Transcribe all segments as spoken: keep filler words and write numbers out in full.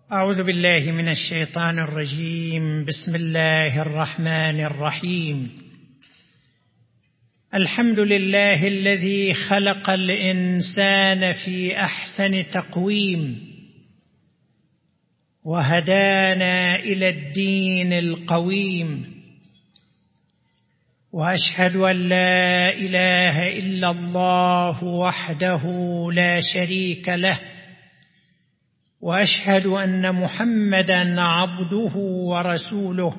أعوذ بالله من الشيطان الرجيم. بسم الله الرحمن الرحيم. الحمد لله الذي خلق الإنسان في أحسن تقويم وهدانا إلى الدين القويم، وأشهد أن لا إله إلا الله وحده لا شريك له، وأشهد أن محمدًا عبده ورسوله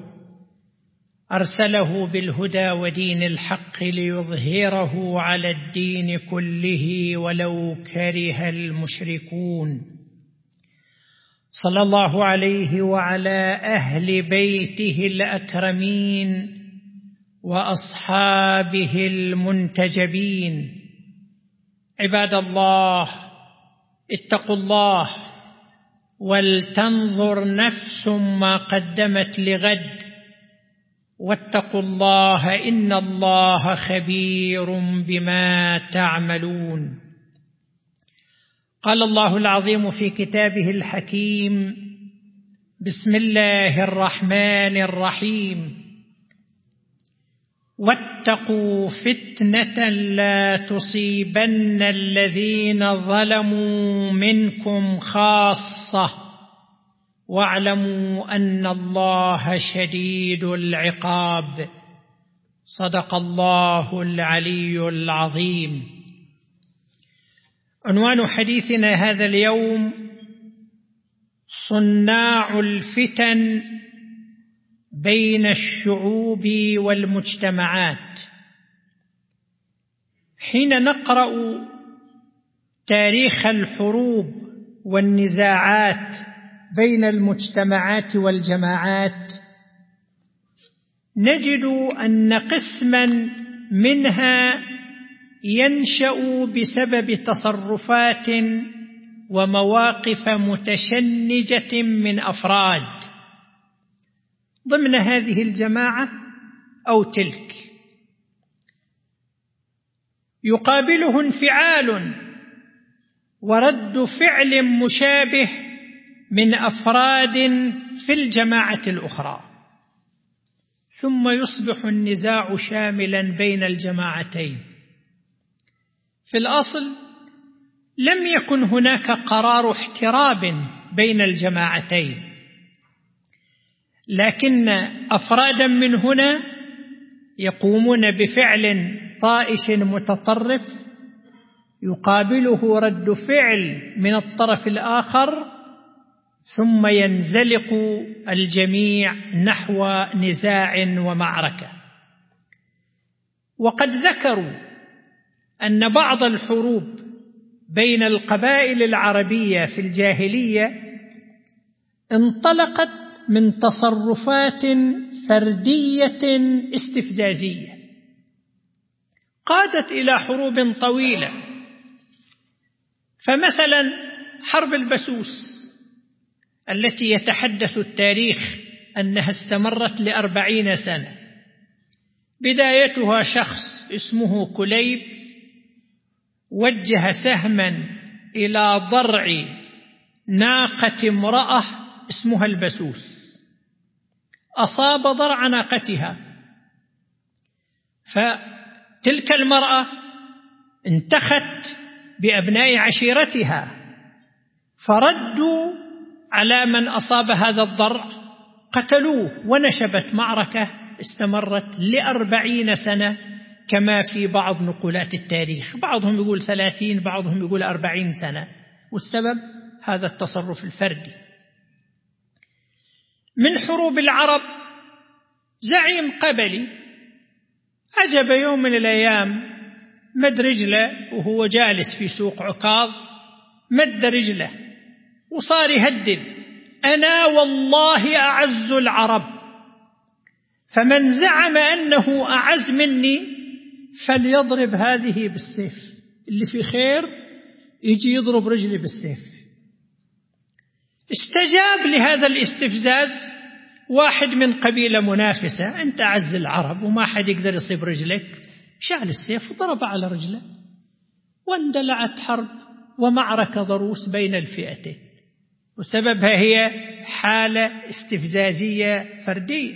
أرسله بالهدى ودين الحق ليظهره على الدين كله ولو كره المشركون. صلى الله عليه وعلى أهل بيته الأكرمين وأصحابه المنتجبين. عباد الله، اتقوا الله ولتنظر نفس ما قدمت لغد، واتقوا الله إن الله خبير بما تعملون. قال الله العظيم في كتابه الحكيم: بسم الله الرحمن الرحيم: واتقوا فتنة لا تصيبن الذين ظلموا منكم خاصة واعلموا أن الله شديد العقاب. صدق الله العلي العظيم. عنوان حديثنا هذا اليوم: صناع الفتن بين الشعوب والمجتمعات. حين نقرأ تاريخ الحروب والنزاعات بين المجتمعات والجماعات نجد أن قسما منها ينشأ بسبب تصرفات ومواقف متشنجة من أفراد ضمن هذه الجماعة أو تلك، يقابله انفعال ورد فعل مشابه من أفراد في الجماعة الأخرى، ثم يصبح النزاع شاملا بين الجماعتين. في الأصل لم يكن هناك قرار احتراب بين الجماعتين، لكن أفرادا من هنا يقومون بفعل طائش متطرف يقابله رد فعل من الطرف الآخر، ثم ينزلق الجميع نحو نزاع ومعركة. وقد ذكروا أن بعض الحروب بين القبائل العربية في الجاهلية انطلقت من تصرفات فردية استفزازية قادت إلى حروب طويلة. فمثلا حرب البسوس التي يتحدث التاريخ أنها استمرت لأربعين سنة، بدايتها شخص اسمه كليب وجه سهما إلى ضرع ناقة امرأة اسمها البسوس، أصاب ضرع ناقتها، فتلك المرأة انتخت بأبناء عشيرتها فردوا على من أصاب هذا الضرع، قتلوه، ونشبت معركة استمرت لأربعين سنة كما في بعض نقولات التاريخ، بعضهم يقول ثلاثين، بعضهم يقول أربعين سنة، والسبب هذا التصرف الفردي. من حروب العرب زعيم قبلي عجب يوم من الأيام مد رجله وهو جالس في سوق عكاظ، مد رجله وصار يهدد: أنا والله أعز العرب، فمن زعم أنه أعز مني فليضرب هذه بالسيف، اللي في خير يجي يضرب رجلي بالسيف. استجاب لهذا الاستفزاز واحد من قبيلة منافسة: أنت أعز العرب وما حد يقدر يصيب رجلك، شعل السيف وضرب على رجله، واندلعت حرب ومعركة ضروس بين الفئتين. وسببها هي حالة استفزازية فردية.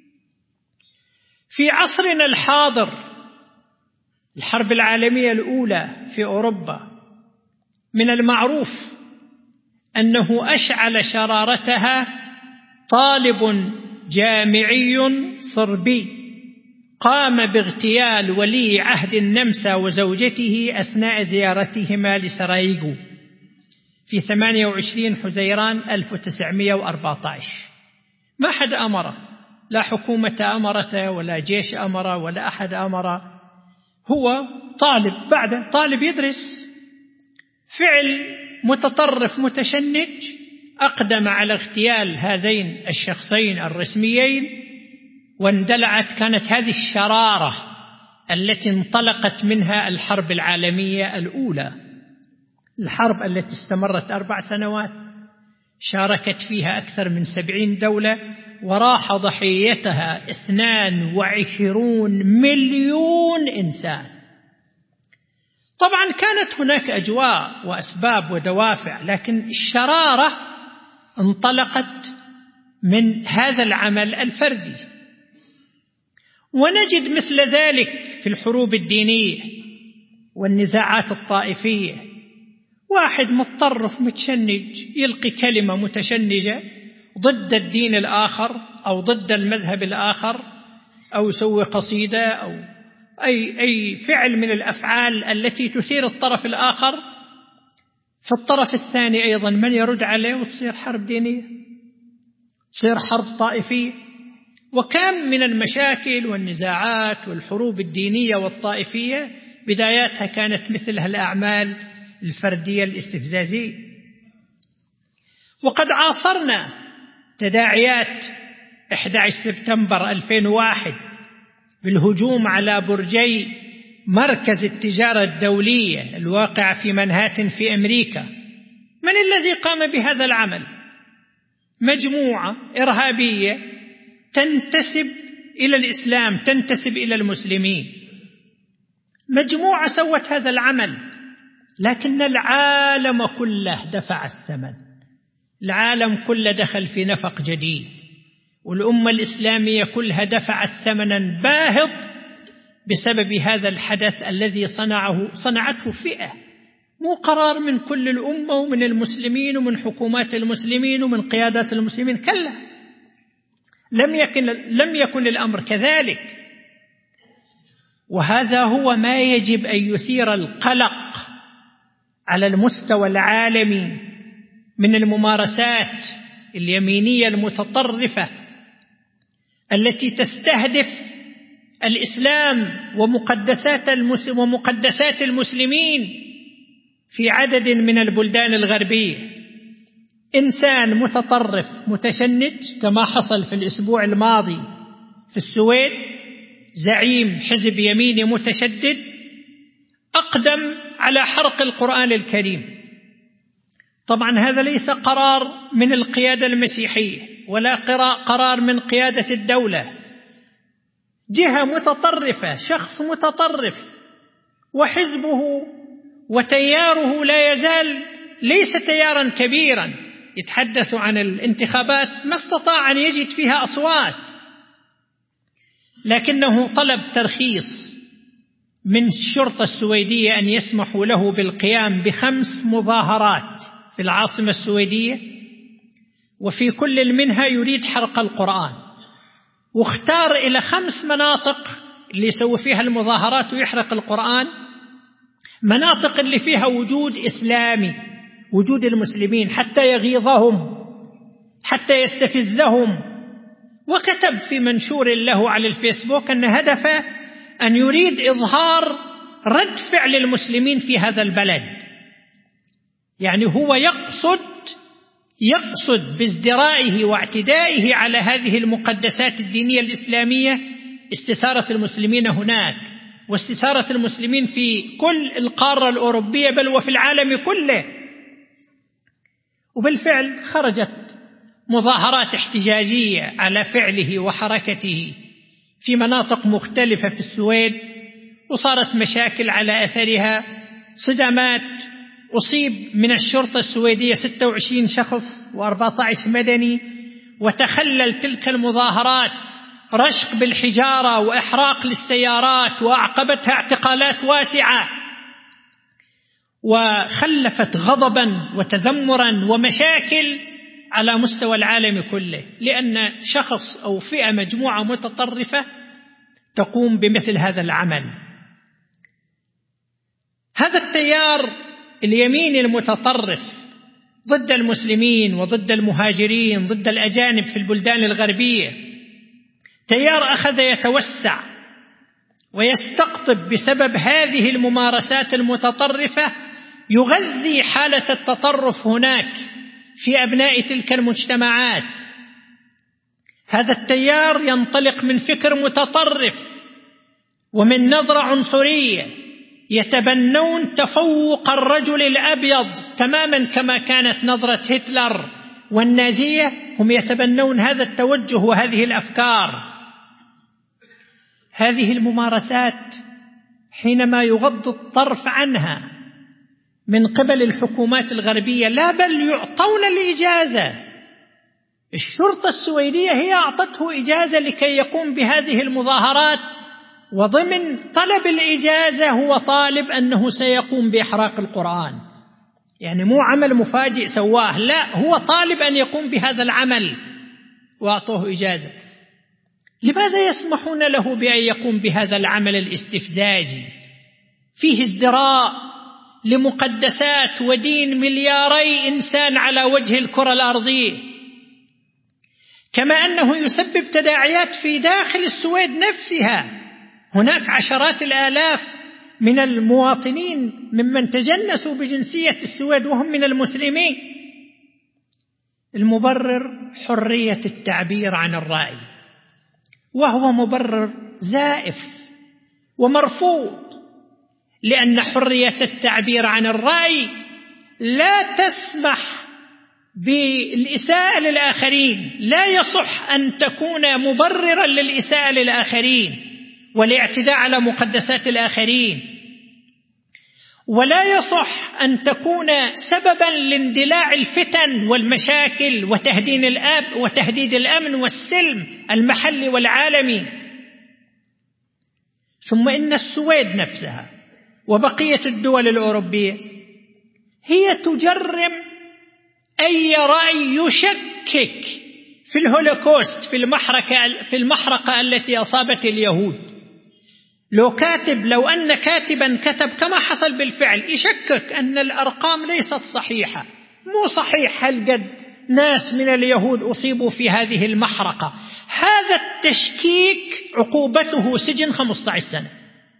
في عصرنا الحاضر الحرب العالمية الأولى في أوروبا من المعروف أنه أشعل شرارتها طالب جامعي صربي قام باغتيال ولي عهد النمسا وزوجته أثناء زيارتهما لسراييغو في ثمانية وعشرين حزيران ألف وتسعمائة وأربعة عشر. ما أحد أمره، لا حكومة أمرته ولا جيش أمره ولا أحد أمره، هو طالب بعد طالب يدرس. فعل متطرف متشنج أقدم على اغتيال هذين الشخصين الرسميين، واندلعت كانت هذه الشرارة التي انطلقت منها الحرب العالمية الأولى، الحرب التي استمرت أربع سنوات شاركت فيها أكثر من سبعين دولة وراح ضحيتها اثنان وعشرون مليون إنسان. طبعا كانت هناك أجواء وأسباب ودوافع، لكن الشرارة انطلقت من هذا العمل الفردي. ونجد مثل ذلك في الحروب الدينية والنزاعات الطائفية، واحد متطرف متشنج يلقي كلمة متشنجة ضد الدين الآخر أو ضد المذهب الآخر، أو يسوي قصيدة أو أي, أي فعل من الأفعال التي تثير الطرف الآخر. في الطرف الثاني أيضا من يرد عليه، وتصير حرب دينية، تصير حرب طائفية. وكم من المشاكل والنزاعات والحروب الدينية والطائفية بداياتها كانت مثل هالأعمال الفردية الاستفزازية. وقد عاصرنا تداعيات أحد عشر سبتمبر ألفين وواحد بالهجوم على برجي مركز التجارة الدولية الواقع في منهاتن في أمريكا. من الذي قام بهذا العمل؟ مجموعة إرهابية تنتسب إلى الإسلام، تنتسب إلى المسلمين، مجموعة سوت هذا العمل، لكن العالم كله دفع الثمن، العالم كله دخل في نفق جديد، والأمة الإسلامية كلها دفعت ثمنا باهظ بسبب هذا الحدث الذي صنعه صنعته فئة، مو قرار من كل الأمة ومن المسلمين ومن حكومات المسلمين ومن قيادات المسلمين، كلا، لم يكن لم يكن الأمر كذلك. وهذا هو ما يجب أن يثير القلق على المستوى العالمي من الممارسات اليمينية المتطرفة التي تستهدف الإسلام ومقدسات المسلم ومقدسات المسلمين في عدد من البلدان الغربية. إنسان متطرف متشنج كما حصل في الأسبوع الماضي في السويد، زعيم حزب يميني متشدد أقدم على حرق القرآن الكريم. طبعا هذا ليس قرار من القيادة المسيحية ولا قرار من قيادة الدولة، جهة متطرفة، شخص متطرف، وحزبه وتياره لا يزال ليس تيارا كبيرا، يتحدث عن الانتخابات ما استطاع أن يجد فيها أصوات، لكنه طلب ترخيص من الشرطة السويدية أن يسمحوا له بالقيام بخمس مظاهرات في العاصمة السويدية، وفي كل منها يريد حرق القرآن، واختار إلى خمس مناطق اللي يسوي فيها المظاهرات ويحرق القرآن، مناطق اللي فيها وجود إسلامي، وجود المسلمين، حتى يغيظهم، حتى يستفزهم. وكتب في منشور له على الفيسبوك أن هدفه أن يريد إظهار رد فعل المسلمين في هذا البلد، يعني هو يقصد يقصد بازدرائه واعتدائه على هذه المقدسات الدينية الإسلامية استثارة المسلمين هناك، واستثارة المسلمين في كل القارة الأوروبية بل وفي العالم كله. وبالفعل خرجت مظاهرات احتجاجية على فعله وحركته في مناطق مختلفة في السويد، وصارت مشاكل على أثرها، صدامات أصيب من الشرطة السويدية ستة وعشرين شخص وأربعة عشر مدني، وتخلل تلك المظاهرات رشق بالحجارة وإحراق للسيارات، وأعقبتها اعتقالات واسعة، وخلفت غضبا وتذمرا ومشاكل على مستوى العالم كله، لأن شخص أو فئة مجموعة متطرفة تقوم بمثل هذا العمل. هذا التيار اليميني المتطرف ضد المسلمين وضد المهاجرين، ضد الأجانب في البلدان الغربية، تيار أخذ يتوسع ويستقطب بسبب هذه الممارسات المتطرفة، يغذي حالة التطرف هناك في أبناء تلك المجتمعات. هذا التيار ينطلق من فكر متطرف ومن نظرة عنصرية، يتبنون تفوق الرجل الأبيض تماما كما كانت نظرة هتلر والنازية، هم يتبنون هذا التوجه وهذه الأفكار. هذه الممارسات حينما يغض الطرف عنها من قبل الحكومات الغربية، لا بل يعطون الإجازة. الشرطة السويدية هي أعطته إجازة لكي يقوم بهذه المظاهرات، وضمن طلب الإجازة هو طالب أنه سيقوم بإحراق القرآن، يعني مو عمل مفاجئ سواه، لا، هو طالب أن يقوم بهذا العمل وأعطوه إجازة. لماذا يسمحون له بأن يقوم بهذا العمل الاستفزازي فيه ازدراء لمقدسات ودين ملياري إنسان على وجه الكرة الأرضية، كما أنه يسبب تداعيات في داخل السويد نفسها؟ هناك عشرات الآلاف من المواطنين ممن تجنسوا بجنسية السويد وهم من المسلمين. المبرر حرية التعبير عن الرأي، وهو مبرر زائف ومرفوض، لأن حرية التعبير عن الرأي لا تسمح بالإساءة للآخرين، لا يصح أن تكون مبررا للإساءة للآخرين والاعتداء على مقدسات الآخرين، ولا يصح أن تكون سببا لاندلاع الفتن والمشاكل وتهديد الأب وتهديد الأمن والسلم المحلي والعالمي. ثم إن السويد نفسها وبقية الدول الأوروبية هي تجرم أي رأي يشكك في الهولوكوست، في المحرقة, في المحرقة التي أصابت اليهود. لو كاتب لو أن كاتبا كتب كما حصل بالفعل يشكك أن الأرقام ليست صحيحة، مو صحيح هل قد ناس من اليهود أصيبوا في هذه المحرقة، هذا التشكيك عقوبته سجن خمسة عشر سنة.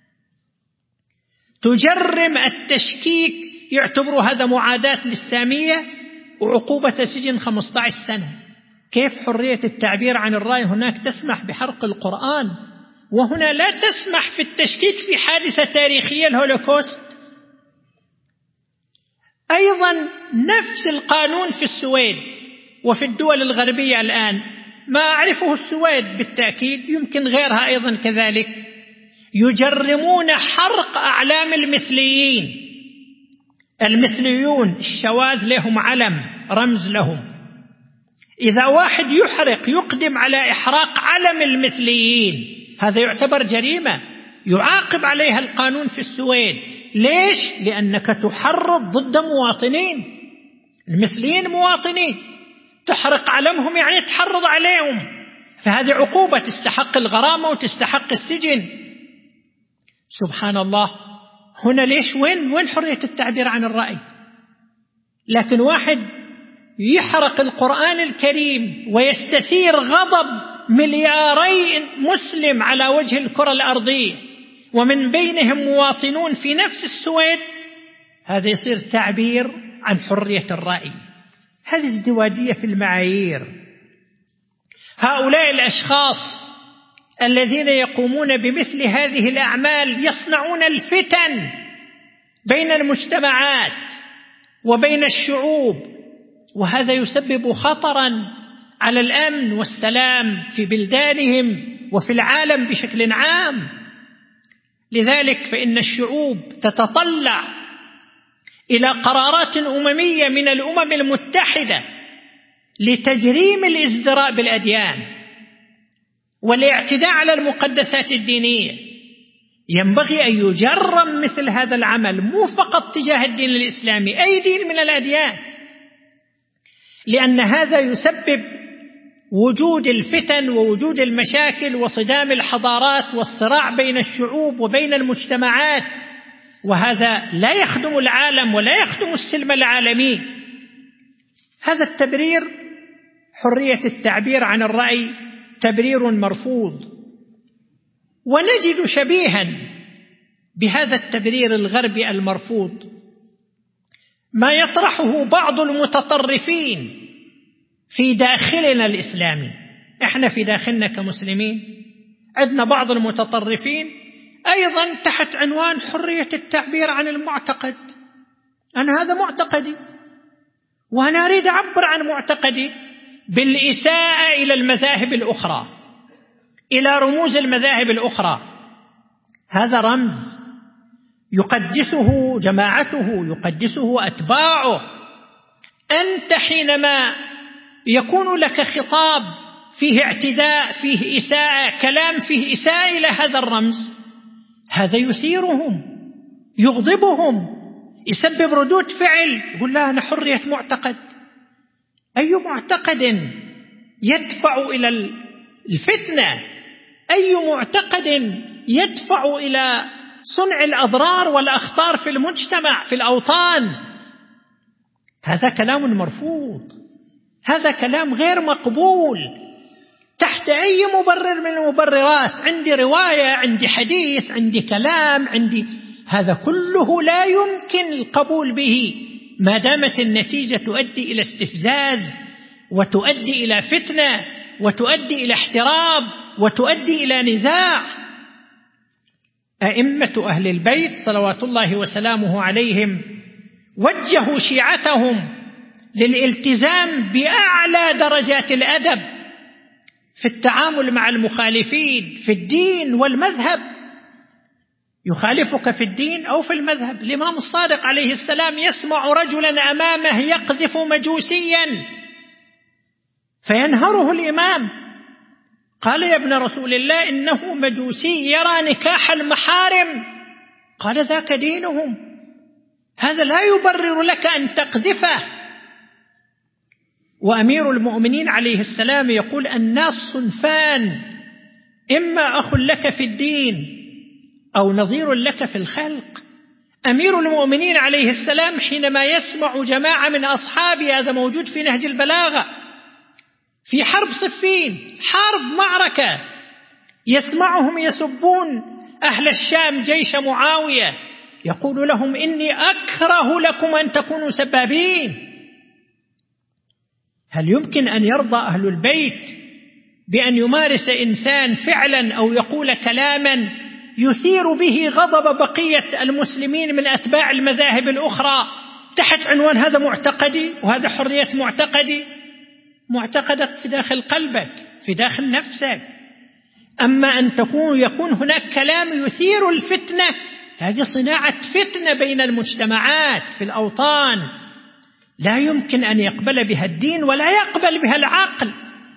تجرم التشكيك، يعتبر هذا معاداة للسامية، وعقوبة سجن خمسة عشر سنة. كيف حرية التعبير عن الرأي هناك تسمح بحرق القرآن، وهنا لا تسمح في التشكيك في حادثة تاريخية الهولوكوست؟ أيضا نفس القانون في السويد وفي الدول الغربية الآن، ما أعرفه السويد بالتأكيد، يمكن غيرها أيضا كذلك، يجرمون حرق أعلام المثليين. المثليون الشواذ لهم علم، رمز لهم، إذا واحد يحرق يقدم على إحراق علم المثليين، هذا يعتبر جريمة يعاقب عليها القانون في السويد. ليش؟ لأنك تحرض ضد مواطنين، المثليين مواطنين، تحرق علمهم يعني تحرض عليهم، فهذه عقوبة تستحق الغرامة وتستحق السجن. سبحان الله، هنا ليش وين وين حرية التعبير عن الرأي؟ لكن واحد يحرق القرآن الكريم ويستثير غضب ملياري مسلم على وجه الكرة الأرضية، ومن بينهم مواطنون في نفس السويد، هذا يصير تعبير عن حرية الرأي. هذه ازدواجية في المعايير. هؤلاء الأشخاص الذين يقومون بمثل هذه الأعمال يصنعون الفتن بين المجتمعات وبين الشعوب، وهذا يسبب خطرا على الأمن والسلام في بلدانهم وفي العالم بشكل عام. لذلك فإن الشعوب تتطلع إلى قرارات أممية من الأمم المتحدة لتجريم الازدراء بالأديان والاعتداء على المقدسات الدينية، ينبغي أن يجرم مثل هذا العمل، مو فقط تجاه الدين الإسلامي، أي دين من الأديان، لأن هذا يسبب وجود الفتن ووجود المشاكل وصدام الحضارات والصراع بين الشعوب وبين المجتمعات، وهذا لا يخدم العالم ولا يخدم السلم العالمي. هذا التبرير، حرية التعبير عن الرأي، تبرير مرفوض. ونجد شبيها بهذا التبرير الغربي المرفوض ما يطرحه بعض المتطرفين في داخلنا الإسلامي. احنا في داخلنا كمسلمين عندنا بعض المتطرفين أيضا تحت عنوان حرية التعبير عن المعتقد. أنا هذا معتقدي وأنا أريد أعبر عن معتقدي بالإساءة إلى المذاهب الأخرى، إلى رموز المذاهب الأخرى. هذا رمز يقدسه جماعته، يقدسه أتباعه. أنت حينما يكون لك خطاب فيه اعتداء، فيه إساءة، كلام فيه إساءة إلى هذا الرمز، هذا يثيرهم، يغضبهم، يسبب ردود فعل. يقول لا، أنا حرية معتقد. أي معتقد يدفع إلى الفتنة؟ أي معتقد يدفع إلى صنع الأضرار والأخطار في المجتمع، في الأوطان؟ هذا كلام مرفوض، هذا كلام غير مقبول تحت أي مبرر من المبررات. عندي رواية، عندي حديث، عندي كلام، عندي هذا كله لا يمكن القبول به ما دامت النتيجة تؤدي إلى استفزاز وتؤدي إلى فتنة وتؤدي إلى احتراب وتؤدي إلى نزاع. أئمة أهل البيت صلوات الله وسلامه عليهم وجهوا شيعتهم للالتزام بأعلى درجات الأدب في التعامل مع المخالفين في الدين والمذهب. يخالفك في الدين أو في المذهب. الإمام الصادق عليه السلام يسمع رجلا أمامه يقذف مجوسيا فينهره الإمام، قال يا ابن رسول الله إنه مجوسي يرى نكاح المحارم. قال ذاك دينهم، هذا لا يبرر لك أن تقذفه. وأمير المؤمنين عليه السلام يقول الناس صنفان، إما أخ لك في الدين أو نظير لك في الخلق. أمير المؤمنين عليه السلام حينما يسمع جماعة من أصحابه، هذا موجود في نهج البلاغة، في حرب صفين، حرب معركة، يسمعهم يسبون أهل الشام جيش معاوية، يقول لهم إني أكره لكم أن تكونوا سبابين. هل يمكن أن يرضى أهل البيت بأن يمارس إنسان فعلا أو يقول كلاما يثير به غضب بقية المسلمين من أتباع المذاهب الأخرى تحت عنوان هذا معتقدي وهذا حرية معتقدي؟ معتقدك في داخل قلبك، في داخل نفسك. أما أن تكون يكون هناك كلام يثير الفتنة، هذه صناعة فتنة بين المجتمعات في الأوطان، لا يمكن أن يقبل بها الدين ولا يقبل بها العقل.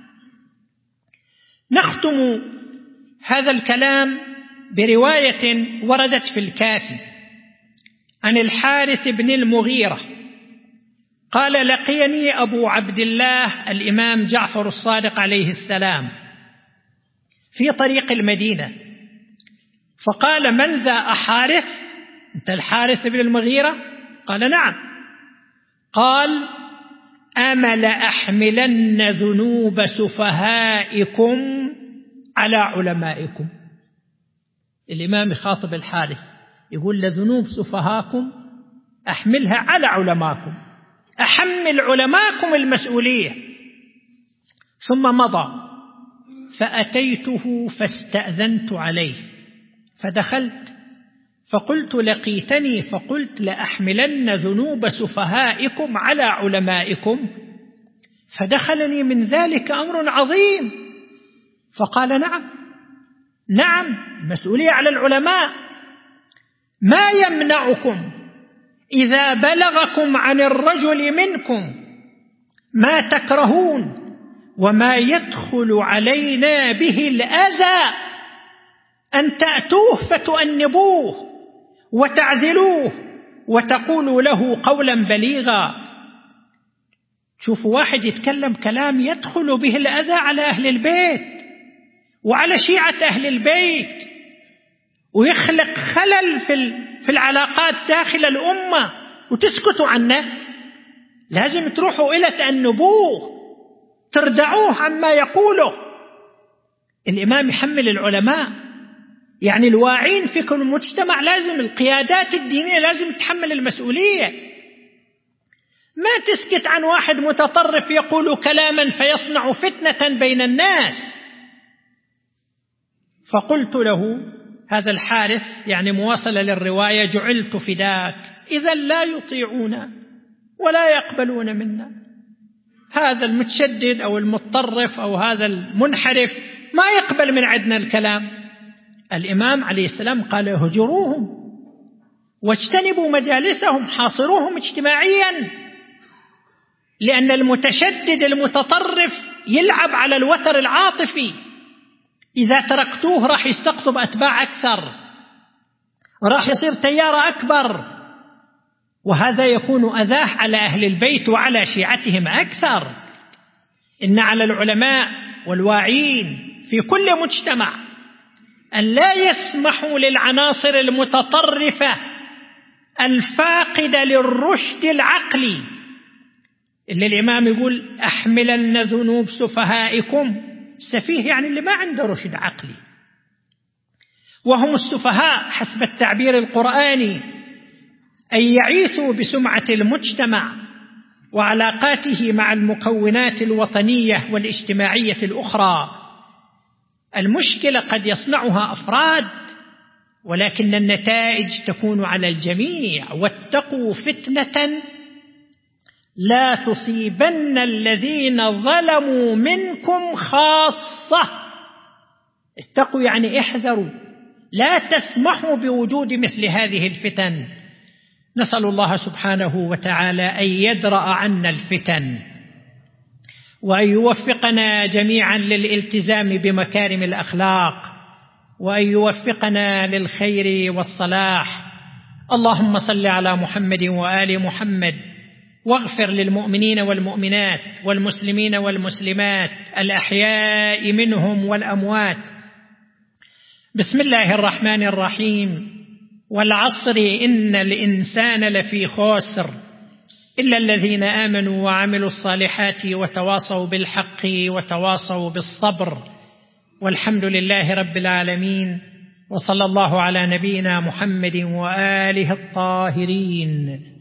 نختم هذا الكلام برواية وردت في الكافي عن الحارث بن المغيرة قال لقيني أبو عبد الله الإمام جعفر الصادق عليه السلام في طريق المدينة، فقال من ذا أحارث؟ أنت الحارث بن المغيرة؟ قال نعم. قال أمل أحملن ذنوب سفهائكم على علمائكم. الإمام خاطب الحارث يقول لذنوب سفهاكم أحملها على علماكم، أحمل علماكم المسؤولية. ثم مضى فأتيته فاستأذنت عليه فدخلت فقلت لقيتني فقلت لأحملن ذنوب سفهائكم على علمائكم، فدخلني من ذلك أمر عظيم. فقال نعم نعم، مسؤولية على العلماء. ما يمنعكم إذا بلغكم عن الرجل منكم ما تكرهون وما يدخل علينا به الأذى أن تأتوه فتؤنبوه وتعزلوه وتقولوا له قولا بليغا. شوفوا واحد يتكلم كلام يدخل به الأذى على أهل البيت وعلى شيعة أهل البيت ويخلق خلل في العلاقات داخل الأمة وتسكتوا عنه. لازم تروحوا إلى تأنبوه تردعوه عما يقوله. الإمام يحمل العلماء، يعني الواعين في كل مجتمع، لازم القيادات الدينية لازم تحمل المسؤولية. ما تسكت عن واحد متطرف يقول كلاما فيصنع فتنة بين الناس. فقلت له هذا الحارث، يعني مواصلة للرواية: جعلت فداك، إذا لا يطيعون ولا يقبلون منا. هذا المتشدد أو المتطرف أو هذا المنحرف ما يقبل من عندنا الكلام. الإمام عليه السلام قال: هجروهم واجتنبوا مجالسهم، حاصروهم اجتماعيا، لأن المتشدد المتطرف يلعب على الوتر العاطفي. إذا تركتوه راح يستقطب أتباع أكثر، راح يصير تيار أكبر، وهذا يكون أذاه على أهل البيت وعلى شيعتهم أكثر. إن على العلماء والواعين في كل مجتمع أن لا يسمحوا للعناصر المتطرفة الفاقدة للرشد العقلي، اللي الإمام يقول: أحملن ذنوب سفهائكم. السفيه يعني اللي ما عنده رشد عقلي، وهم السفهاء حسب التعبير القرآني، أن يعيثوا بسمعة المجتمع وعلاقاته مع المكونات الوطنية والاجتماعية الأخرى. المشكلة قد يصنعها أفراد، ولكن النتائج تكون على الجميع. واتقوا فتنة لا تصيبن الذين ظلموا منكم خاصة. اتقوا يعني احذروا، لا تسمحوا بوجود مثل هذه الفتن. نسأل الله سبحانه وتعالى أن يدرأ عنا الفتن، وأن يوفقنا جميعا للالتزام بمكارم الأخلاق، وأن يوفقنا للخير والصلاح. اللهم صل على محمد وآل محمد، واغفر للمؤمنين والمؤمنات والمسلمين والمسلمات الأحياء منهم والأموات. بسم الله الرحمن الرحيم. والعصر إن الإنسان لفي خسر إلا الذين آمنوا وعملوا الصالحات وتواصوا بالحق وتواصوا بالصبر. والحمد لله رب العالمين، وصلى الله على نبينا محمد وآله الطاهرين.